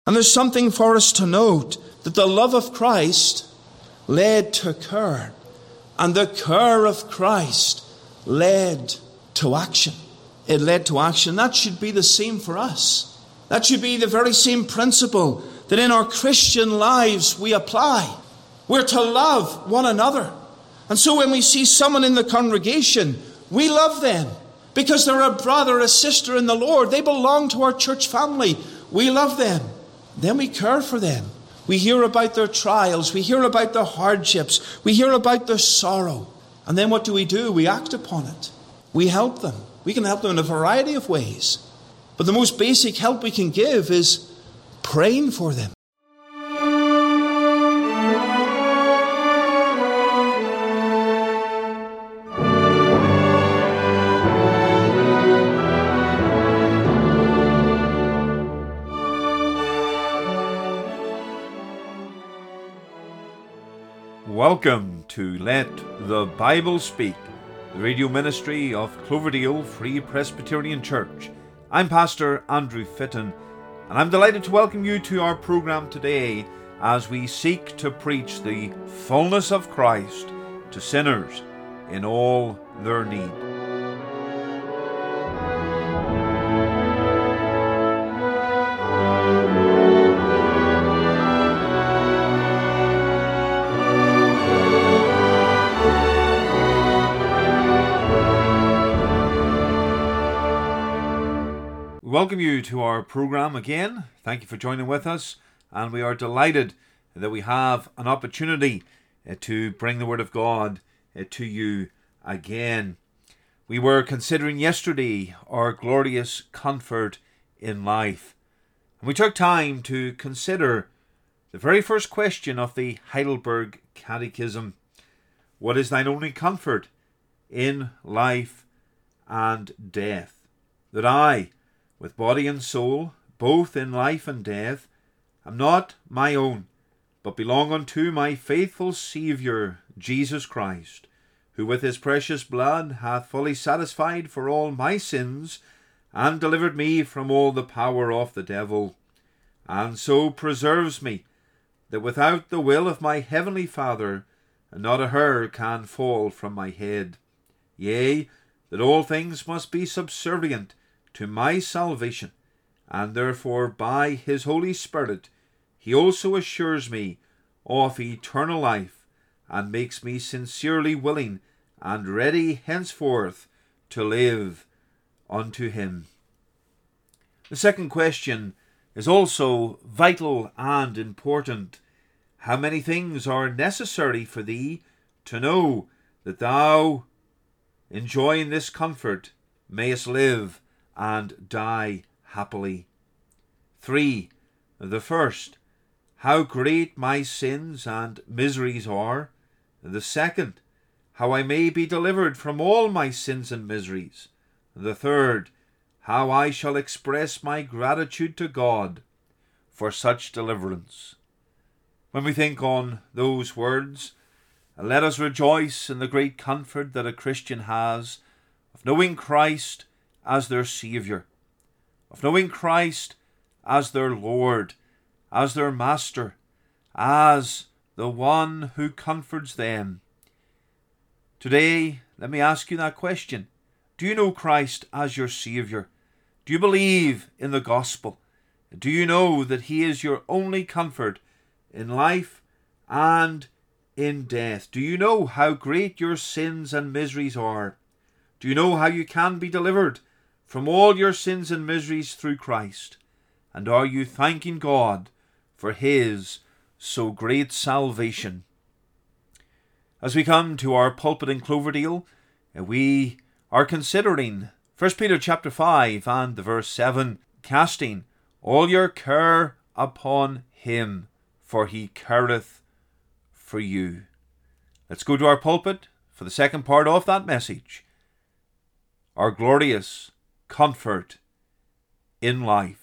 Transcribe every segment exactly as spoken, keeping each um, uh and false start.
And there's something for us to note, that the love of Christ led to care, and the care of Christ led to action. It led to action. That should be the same for us. That should be the very same principle that in our Christian lives we apply. We're to love one another. And so when we see someone in the congregation, we love them because they're a brother, a sister in the Lord. They belong to our church family. We love them. Then we care for them. We hear about their trials. We hear about their hardships. We hear about their sorrow. And then what do we do? We act upon it. We help them. We can help them in a variety of ways. But the most basic help we can give is praying for them. Welcome to Let the Bible Speak, the radio ministry of Cloverdale Free Presbyterian Church. I'm Pastor Andrew Fitton, and I'm delighted to welcome you to our program today as we seek to preach the fullness of Christ to sinners in all their need. Welcome you to our program again. Thank you for joining with us, and we are delighted that we have an opportunity uh, to bring the Word of God uh, to you again. We were considering yesterday our glorious comfort in life, and we took time to consider the very first question of the Heidelberg Catechism: what is thine only comfort in life and death? That I, with body and soul, both in life and death, am not my own, but belong unto my faithful Saviour, Jesus Christ, who with his precious blood hath fully satisfied for all my sins, and delivered me from all the power of the devil, and so preserves me, that without the will of my heavenly Father, not a hair can fall from my head. Yea, that all things must be subservient to my salvation, and therefore by his Holy Spirit he also assures me of eternal life, and makes me sincerely willing and ready henceforth to live unto him. The second question is also vital and important. How many things are necessary for thee to know that thou, enjoying this comfort, mayest live and die happily? Three, the first, how great my sins and miseries are. The second, how I may be delivered from all my sins and miseries. The third, how I shall express my gratitude to God for such deliverance. When we think on those words, let us rejoice in the great comfort that a Christian has of knowing Christ as their Saviour, of knowing Christ as their Lord, as their Master, as the one who comforts them. Today, let me ask you that question. Do you know Christ as your Saviour? Do you believe in the gospel? Do you know that he is your only comfort in life and in death? Do you know how great your sins and miseries are? Do you know how you can be delivered from all your sins and miseries through Christ? And are you thanking God for his so great salvation? As we come to our pulpit in Cloverdale, we are considering First Peter chapter five and the verse seven, casting all your care upon him, for he careth for you. Let's go to our pulpit for the second part of that message. Our glorious comfort in life.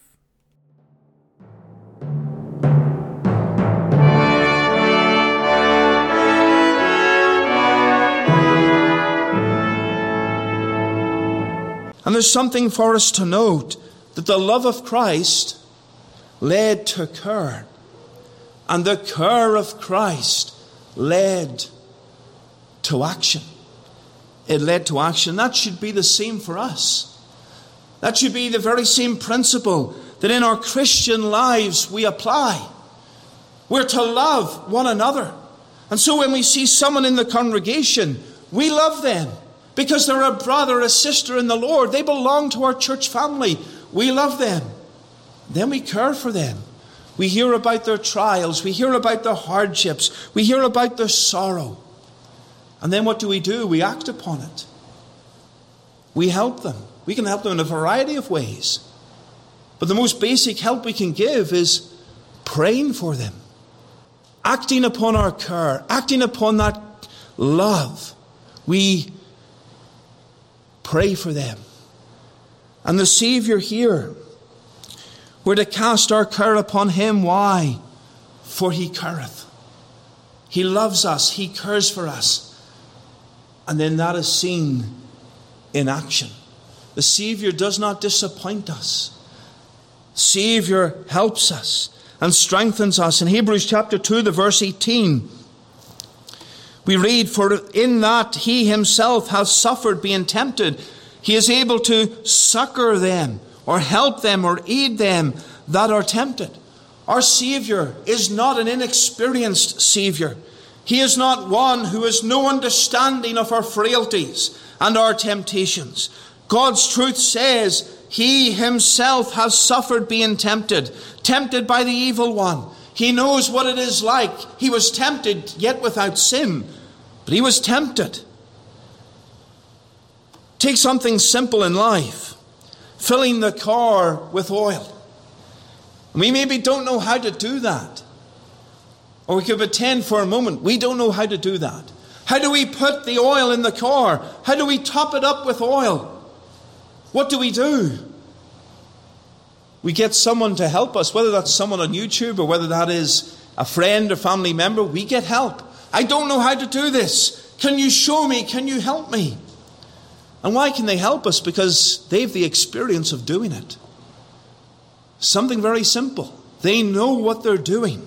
And there's something for us to note, that the love of Christ led to care, and the care of Christ led to action. It led to action. That should be the same for us. That should be the very same principle that in our Christian lives we apply. We're to love one another. And so when we see someone in the congregation, we love them because they're a brother, a sister in the Lord. They belong to our church family. We love them. Then we care for them. We hear about their trials. We hear about their hardships. We hear about their sorrow. And then what do we do? We act upon it. We help them. We can help them in a variety of ways. But the most basic help we can give is praying for them. Acting upon our care. Acting upon that love. We pray for them. And the Savior here, we're to cast our care upon him. Why? For he careth. He loves us. He cares for us. And then that is seen in action. The Savior does not disappoint us. Savior helps us and strengthens us. In Hebrews chapter two, the verse eighteen, we read, for in that he himself has suffered being tempted, he is able to succor them, or help them, or aid them that are tempted. Our Savior is not an inexperienced Savior. He is not one who has no understanding of our frailties and our temptations. God's truth says he himself has suffered being tempted, tempted by the evil one. He knows what it is like. He was tempted, yet without sin, but he was tempted. Take something simple in life, filling the car with oil. We maybe don't know how to do that. Or we could pretend for a moment we don't know how to do that. How do we put the oil in the car? How do we top it up with oil? What do we do? We get someone to help us, whether that's someone on YouTube or whether that is a friend or family member. We get help. I don't know how to do this. Can you show me? Can you help me? And why can they help us? Because they have the experience of doing it. Something very simple. They know what they're doing.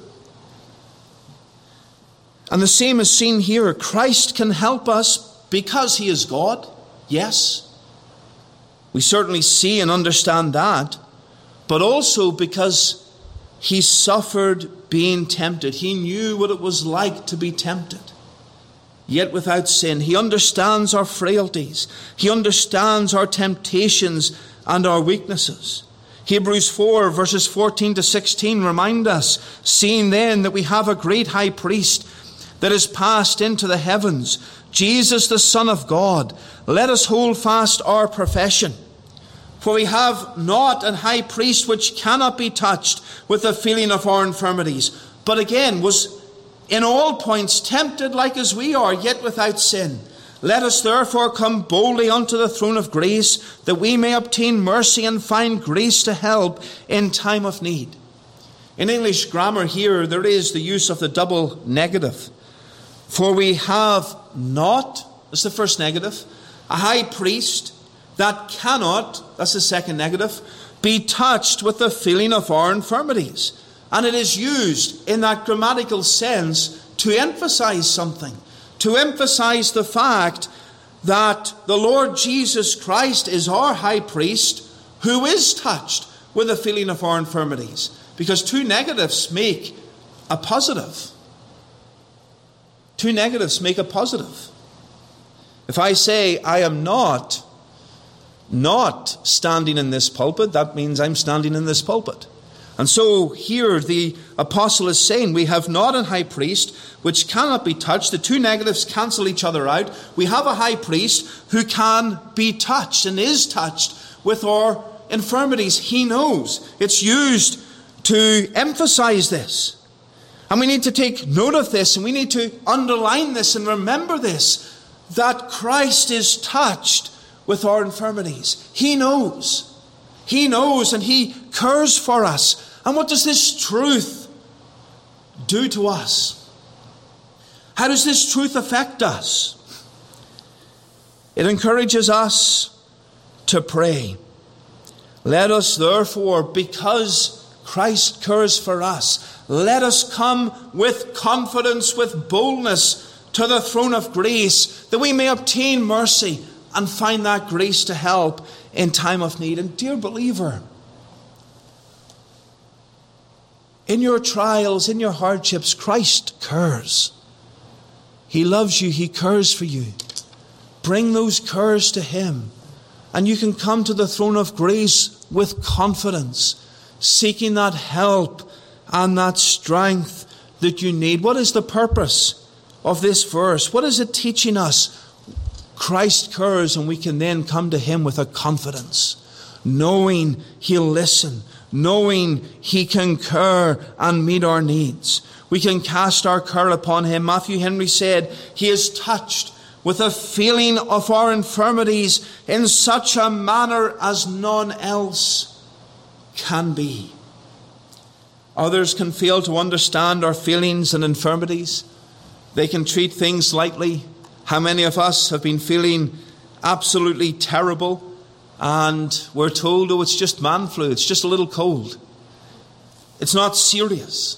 And the same is seen here. Christ can help us because he is God. Yes. We certainly see and understand that. But also because he suffered being tempted. He knew what it was like to be tempted, yet without sin. He understands our frailties. He understands our temptations and our weaknesses. Hebrews four verses fourteen to sixteen remind us, seeing then that we have a great high priest that is passed into the heavens, Jesus the Son of God, let us hold fast our profession. For we have not an high priest which cannot be touched with the feeling of our infirmities, but again was in all points tempted like as we are, yet without sin. Let us therefore come boldly unto the throne of grace, that we may obtain mercy and find grace to help in time of need. In English grammar here, there is the use of the double negative. For we have not, that's the first negative, a high priest that cannot, that's the second negative, be touched with the feeling of our infirmities. And it is used in that grammatical sense to emphasize something, to emphasize the fact that the Lord Jesus Christ is our high priest who is touched with the feeling of our infirmities. Because two negatives make a positive. Two negatives make a positive. If I say I am not, not standing in this pulpit, that means I'm standing in this pulpit. And so here the apostle is saying we have not a high priest which cannot be touched. The two negatives cancel each other out. We have a high priest who can be touched and is touched with our infirmities. He knows. It's used to emphasize this. And we need to take note of this, and we need to underline this and remember this, that Christ is touched with our infirmities. He knows. He knows, and he cares for us. And what does this truth do to us? How does this truth affect us? It encourages us to pray. Let us therefore, because Christ cares for us. Let us come with confidence, with boldness to the throne of grace, that we may obtain mercy and find that grace to help in time of need. And dear believer, in your trials, in your hardships, Christ cares. He loves you. He cares for you. Bring those cares to him, and you can come to the throne of grace with confidence, seeking that help and that strength that you need. What is the purpose of this verse? What is it teaching us? Christ cares, and we can then come to him with a confidence, knowing he'll listen, knowing he can care and meet our needs. We can cast our care upon him. Matthew Henry said, he is touched with a feeling of our infirmities in such a manner as none else can be. Others can fail to understand our feelings and infirmities. They can treat things lightly. How many of us have been feeling absolutely terrible, and we're told, oh, it's just man flu, it's just a little cold. It's not serious.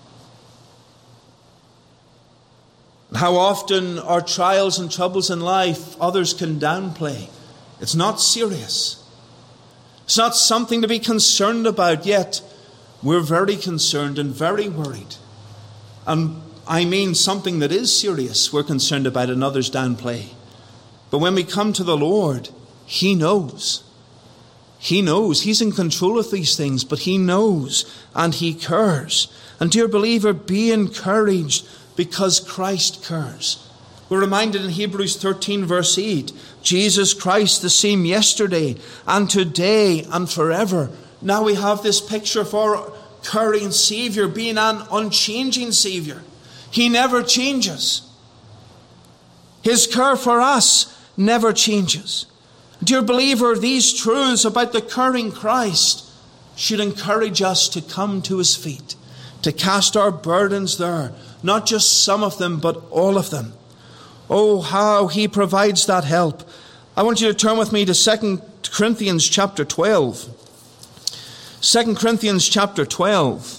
How often our trials and troubles in life others can downplay. It's not serious. It's not something to be concerned about, yet we're very concerned and very worried. And I mean something that is serious we're concerned about and others downplay. But when we come to the Lord, he knows. He knows. He's in control of these things, but he knows and he cares. And dear believer, be encouraged because Christ cares. We're reminded in Hebrews thirteen verse eight, Jesus Christ the same yesterday and today and forever. Now we have this picture of our caring Savior being an unchanging Savior. He never changes. His care for us never changes. Dear believer, these truths about the caring Christ should encourage us to come to his feet, to cast our burdens there, not just some of them, but all of them. Oh, how he provides that help. I want you to turn with me to Second Corinthians chapter twelve. Second Corinthians chapter twelve.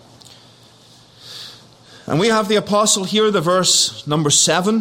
And we have the apostle here, the verse number seven.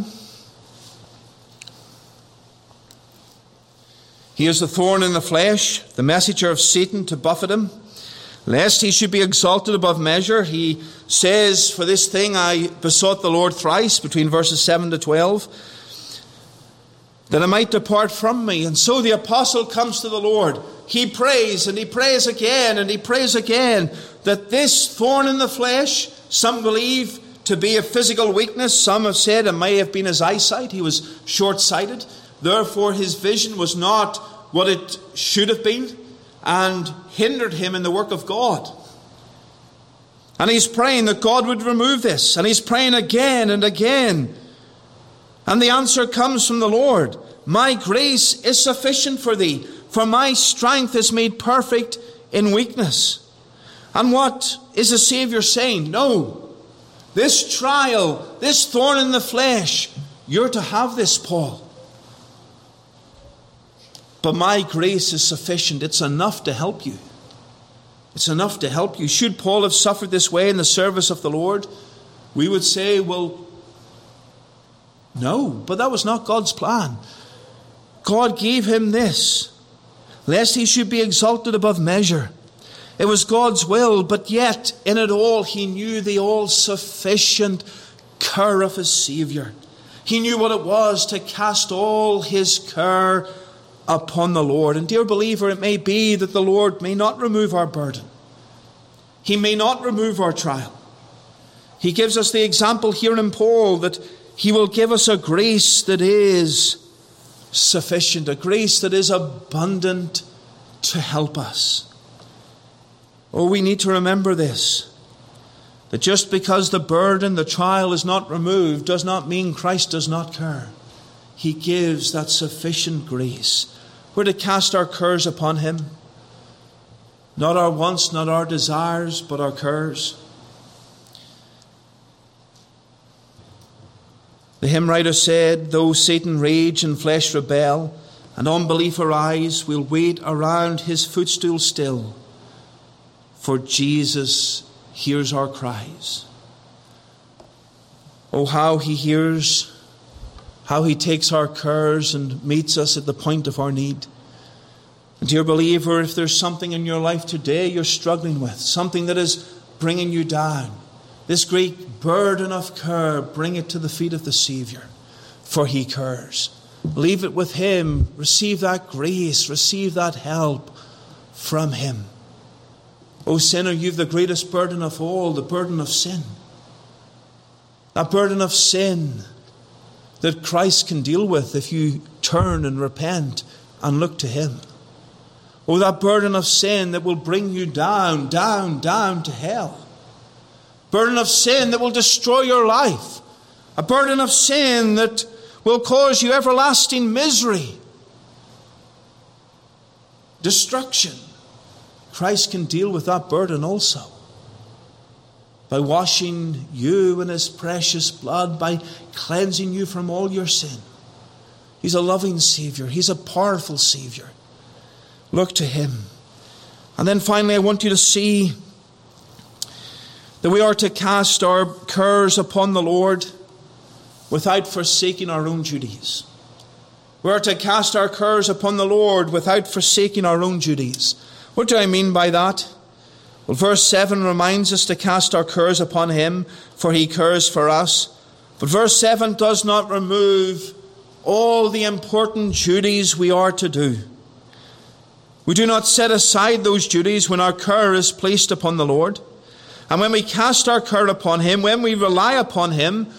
He is the thorn in the flesh, the messenger of Satan to buffet him, lest he should be exalted above measure. He says, for this thing I besought the Lord thrice, between verses seven to twelve, that it might depart from me. And so the apostle comes to the Lord. He prays and he prays again and he prays again that this thorn in the flesh, some believe to be a physical weakness. Some have said it may have been his eyesight. He was short-sighted. Therefore his vision was not what it should have been and hindered him in the work of God. And he's praying that God would remove this. And he's praying again and again. And the answer comes from the Lord. My grace is sufficient for thee, for my strength is made perfect in weakness. And what is the Savior saying? No, this trial, this thorn in the flesh, you're to have this, Paul. But my grace is sufficient. It's enough to help you. It's enough to help you. Should Paul have suffered this way in the service of the Lord? We would say, well, no, but that was not God's plan. God gave him this, lest he should be exalted above measure. It was God's will, but yet in it all he knew the all-sufficient care of his Savior. He knew what it was to cast all his care upon the Lord. And dear believer, it may be that the Lord may not remove our burden. He may not remove our trial. He gives us the example here in Paul that he will give us a grace that is sufficient, a grace that is abundant to help us. Oh, we need to remember this, that just because the burden, the trial is not removed, does not mean Christ does not care. He gives that sufficient grace. We're to cast our cares upon him. Not our wants, not our desires, but our cares. The hymn writer said, though Satan rage and flesh rebel, and unbelief arise, we'll wait around his footstool still. for Jesus hears our cries. Oh, how he hears, how he takes our cares and meets us at the point of our need. And dear believer, if there's something in your life today you're struggling with, something that is bringing you down, this great burden of care, bring it to the feet of the Savior, for he cares. Leave it with him. Receive that grace. Receive that help from him. O sinner, you've the greatest burden of all, the burden of sin. That burden of sin that Christ can deal with if you turn and repent and look to him. Oh, that burden of sin that will bring you down, down, down to hell. Burden of sin that will destroy your life. A burden of sin that will cause you everlasting misery, destruction. Christ can deal with that burden also by washing you in his precious blood, by cleansing you from all your sin. He's a loving Savior. He's a powerful Savior. Look to him. And then finally, I want you to see that we are to cast our cares upon the Lord without forsaking our own duties. We are to cast our cares upon the Lord without forsaking our own duties. What do I mean by that? Well, verse seven reminds us to cast our cares upon him, for he cares for us. But verse seven does not remove all the important duties we are to do. We do not set aside those duties when our care is placed upon the Lord. And when we cast our care upon him, when we rely upon him,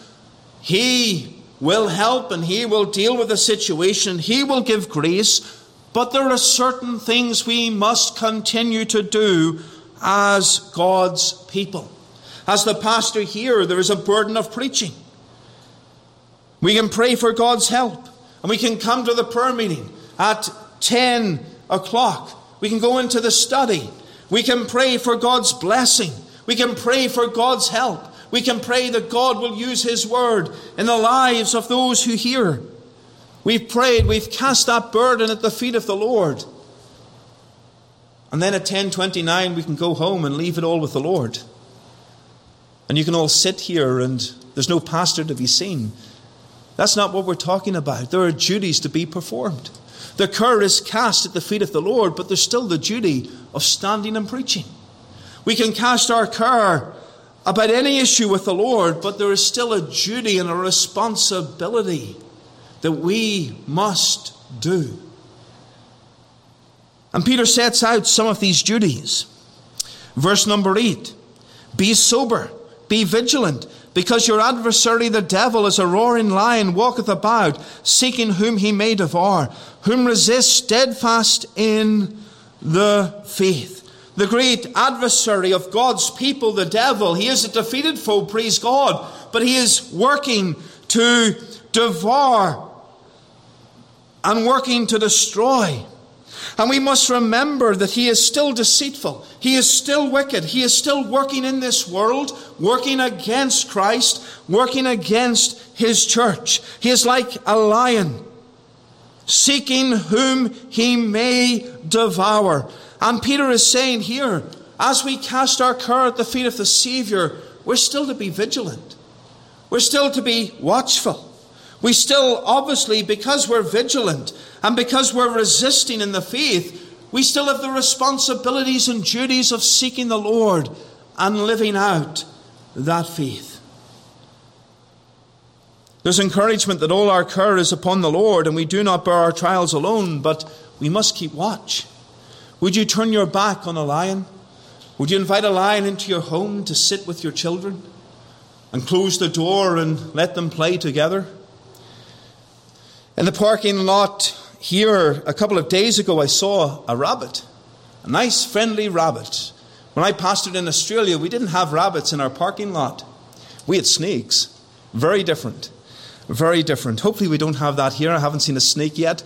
he will help and he will deal with the situation. He will give grace. But there are certain things we must continue to do as God's people. As the pastor here, there is a burden of preaching. We can pray for God's help. And we can come to the prayer meeting at ten o'clock. We can go into the study. We can pray for God's blessing. We can pray for God's help. We can pray that God will use his word in the lives of those who hear. We've prayed, we've cast that burden at the feet of the Lord. And then at ten twenty-nine we can go home and leave it all with the Lord. And you can all sit here and there's no pastor to be seen. That's not what we're talking about. There are duties to be performed. The care is cast at the feet of the Lord, but there's still the duty of standing and preaching. We can cast our care about any issue with the Lord, but there is still a duty and a responsibility that we must do. And Peter sets out some of these duties. Verse number eight, be sober, be vigilant, because your adversary the devil is a roaring lion, walketh about, seeking whom he may devour, whom resist steadfast in the faith. The great adversary of God's people, the devil, he is a defeated foe, praise God, but he is working to devour and working to destroy. And we must remember that he is still deceitful. He is still wicked. He is still working in this world, working against Christ, working against his church. He is like a lion, seeking whom he may devour. And Peter is saying here, as we cast our care at the feet of the Savior, we're still to be vigilant. We're still to be watchful. We still, obviously, because we're vigilant and because we're resisting in the faith, we still have the responsibilities and duties of seeking the Lord and living out that faith. There's encouragement that all our care is upon the Lord, and we do not bear our trials alone, but we must keep watch. Would you turn your back on a lion? Would you invite a lion into your home to sit with your children and close the door and let them play together? In the parking lot here a couple of days ago, I saw a rabbit, a nice friendly rabbit. When I pastored in Australia, we didn't have rabbits in our parking lot. We had snakes. Very different. Very different. Hopefully we don't have that here. I haven't seen a snake yet.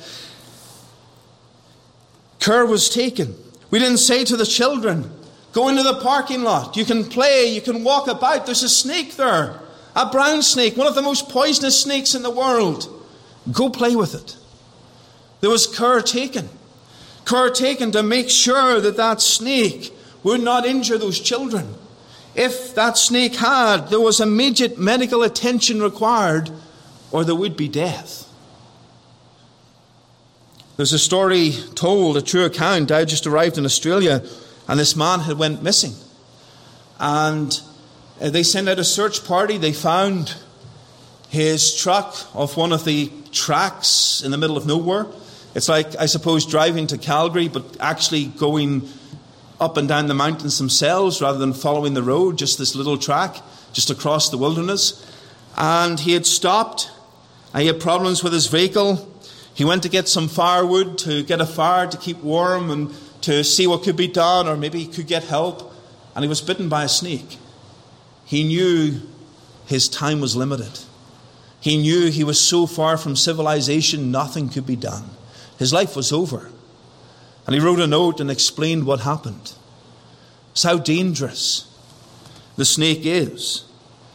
Care was taken. We didn't say to the children, go into the parking lot. You can play, you can walk about. There's a snake there. A brown snake, one of the most poisonous snakes in the world. Go play with it. There was care taken. Care taken to make sure that that snake would not injure those children. If that snake had, there was immediate medical attention required, or there would be death. There's a story told, a true account. I just arrived in Australia, and this man had went missing. And they sent out a search party. They found his truck off one of the tracks in the middle of nowhere. It's like, I suppose, driving to Calgary, but actually going up and down the mountains themselves rather than following the road, just this little track, just across the wilderness. And he had stopped. He had problems with his vehicle. He went to get some firewood, to get a fire to keep warm and to see what could be done, or maybe he could get help. And he was bitten by a snake. He knew his time was limited. He knew he was so far from civilization, nothing could be done. His life was over. And he wrote a note and explained what happened. It's how dangerous the snake is.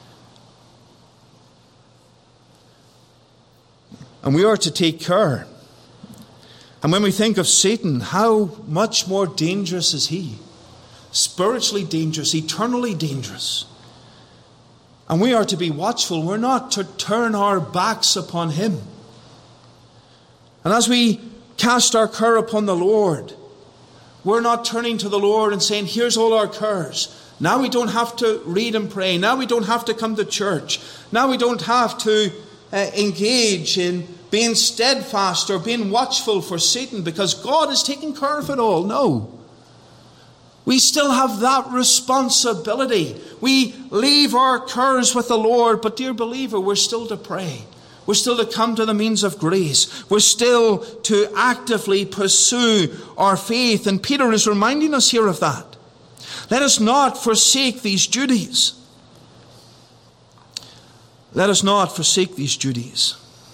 And we are to take care. And when we think of Satan, how much more dangerous is he? Spiritually dangerous, eternally dangerous. And we are to be watchful. We're not to turn our backs upon him. And as we cast our care upon the Lord, we're not turning to the Lord and saying, here's all our cares. Now we don't have to read and pray. Now we don't have to come to church. Now we don't have to uh, engage in being steadfast or being watchful for Satan because God is taking care of it all. No. We still have that responsibility. We leave our cares with the Lord, but dear believer, we're still to pray. We're still to come to the means of grace. We're still to actively pursue our faith. And Peter is reminding us here of that. Let us not forsake these duties. Let us not forsake these duties.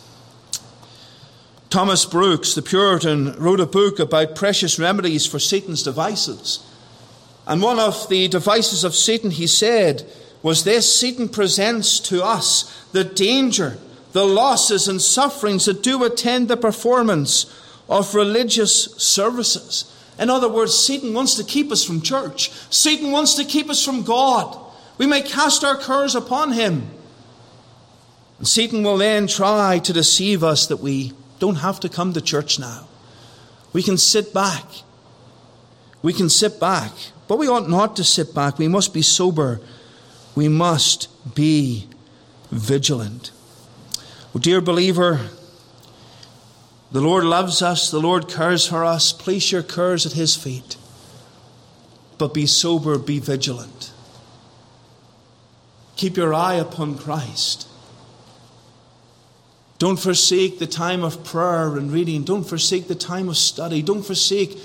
Thomas Brooks, the Puritan, wrote a book about precious remedies for Satan's devices. And one of the devices of Satan, he said, was this: Satan presents to us the danger, the losses and sufferings that do attend the performance of religious services. In other words, Satan wants to keep us from church. Satan wants to keep us from God. We may cast our cares upon him. And Satan will then try to deceive us that we don't have to come to church now. We can sit back. We can sit back. But we ought not to sit back. We must be sober. We must be vigilant. Oh, dear believer, the Lord loves us. The Lord cares for us. Place your cares at his feet. But be sober, be vigilant. Keep your eye upon Christ. Don't forsake the time of prayer and reading. Don't forsake the time of study. Don't forsake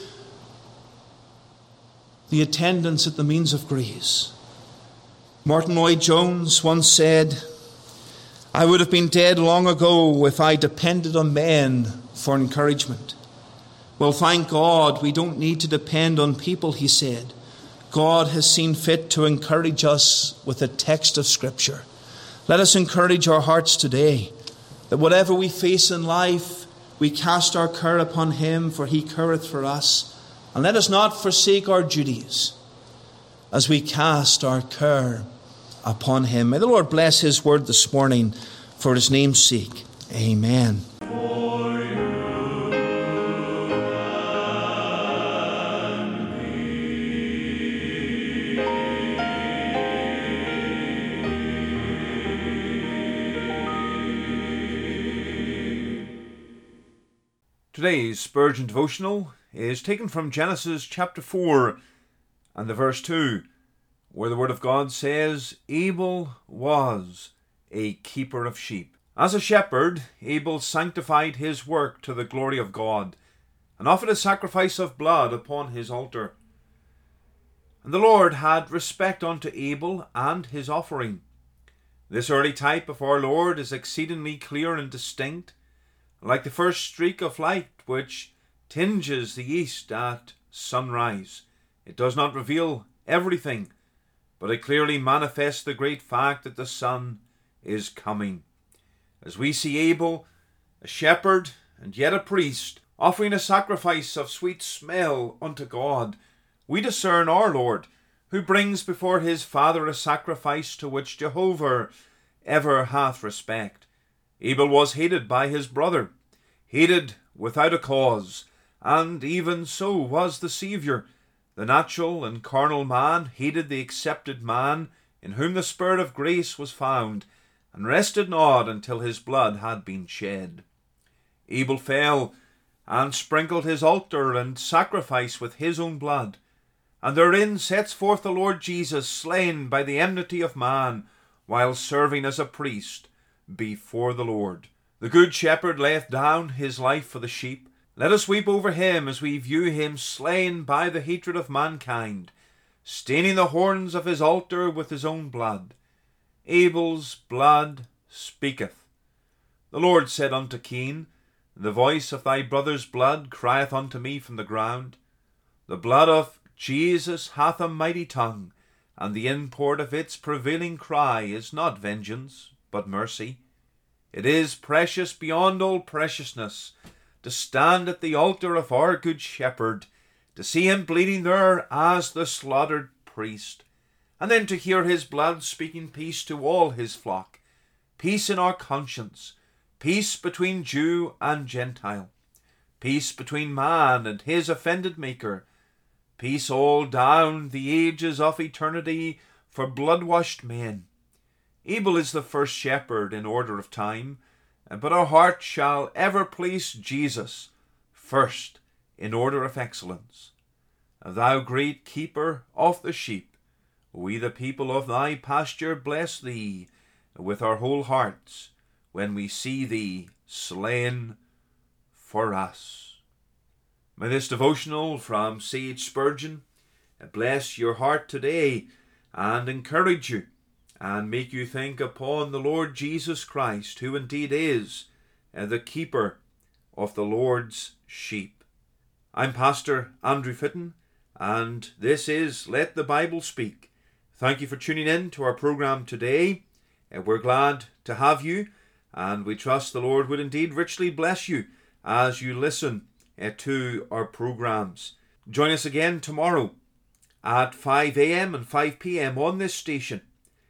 the attendance at the means of grace. Martin Lloyd-Jones once said, I would have been dead long ago if I depended on men for encouragement. Well, thank God we don't need to depend on people, he said. God has seen fit to encourage us with a text of Scripture. Let us encourage our hearts today that whatever we face in life, we cast our care upon him, for he careth for us. And let us not forsake our duties as we cast our care upon him. May the Lord bless his word this morning for his name's sake. Amen. Today's Spurgeon devotional is taken from Genesis chapter four and the verse two, where the word of God says, Abel was a keeper of sheep. As a shepherd, Abel sanctified his work to the glory of God and offered a sacrifice of blood upon his altar. And the Lord had respect unto Abel and his offering. This early type of our Lord is exceedingly clear and distinct, like the first streak of light which tinges the east at sunrise. It does not reveal everything, but it clearly manifests the great fact that the sun is coming. As we see Abel, a shepherd and yet a priest, offering a sacrifice of sweet smell unto God, we discern our Lord, who brings before his Father a sacrifice to which Jehovah ever hath respect. Abel was hated by his brother, hated without a cause, and even so was the Saviour. The natural and carnal man hated the accepted man, in whom the Spirit of grace was found, and rested not until his blood had been shed. Abel fell, and sprinkled his altar and sacrifice with his own blood, and therein sets forth the Lord Jesus, slain by the enmity of man, while serving as a priest before the Lord. The good shepherd layeth down his life for the sheep. Let us weep over him as we view him slain by the hatred of mankind, staining the horns of his altar with his own blood. Abel's blood speaketh. The Lord said unto Cain, The voice of thy brother's blood crieth unto me from the ground. The blood of Jesus hath a mighty tongue, and the import of its prevailing cry is not vengeance, but mercy. It is precious beyond all preciousness to stand at the altar of our good shepherd, to see him bleeding there as the slaughtered priest, and then to hear his blood speaking peace to all his flock, peace in our conscience, peace between Jew and Gentile, peace between man and his offended Maker, peace all down the ages of eternity for blood-washed men. Abel is the first shepherd in order of time, but our heart shall ever place Jesus first in order of excellence. Thou great keeper of the sheep, we the people of thy pasture bless thee with our whole hearts when we see thee slain for us. May this devotional from C H Spurgeon bless your heart today and encourage you and make you think upon the Lord Jesus Christ, who indeed is the keeper of the Lord's sheep. I'm Pastor Andrew Fitton, and this is Let the Bible Speak. Thank you for tuning in to our program today. We're glad to have you, and we trust the Lord would indeed richly bless you as you listen to our programs. Join us again tomorrow at five a.m. and five p.m. on this station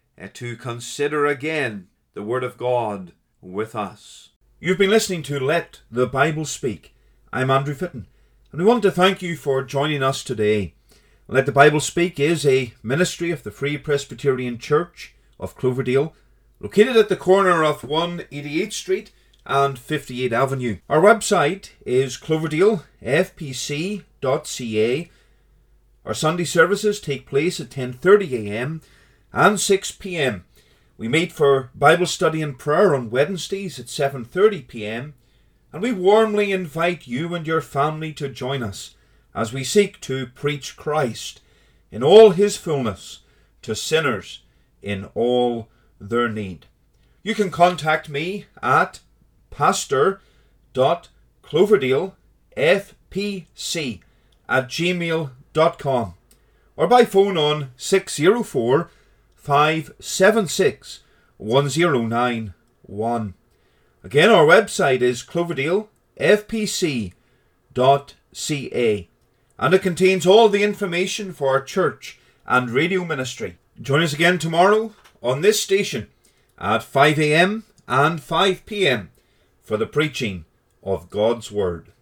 to consider again the Word of God with us. You've been listening to Let the Bible Speak. I'm Andrew Fitton, and we want to thank you for joining us today. Let the Bible Speak is a ministry of the Free Presbyterian Church of Cloverdale, located at the corner of one eighty-eighth Street and fifty-eighth Avenue. Our website is cloverdale f p c dot c a. Our Sunday services take place at ten thirty a.m. and six p.m. We meet for Bible study and prayer on Wednesdays at seven thirty p.m. and we warmly invite you and your family to join us as we seek to preach Christ in all his fullness to sinners in all their need. You can contact me at pastor dot cloverdale f p c at gmail dot com or by phone on six oh four, five seven six, one oh nine one. Again, our website is cloverdale f p c dot c a, and it contains all the information for our church and radio ministry. Join us again tomorrow on this station at five a.m. and five p.m. for the preaching of God's Word.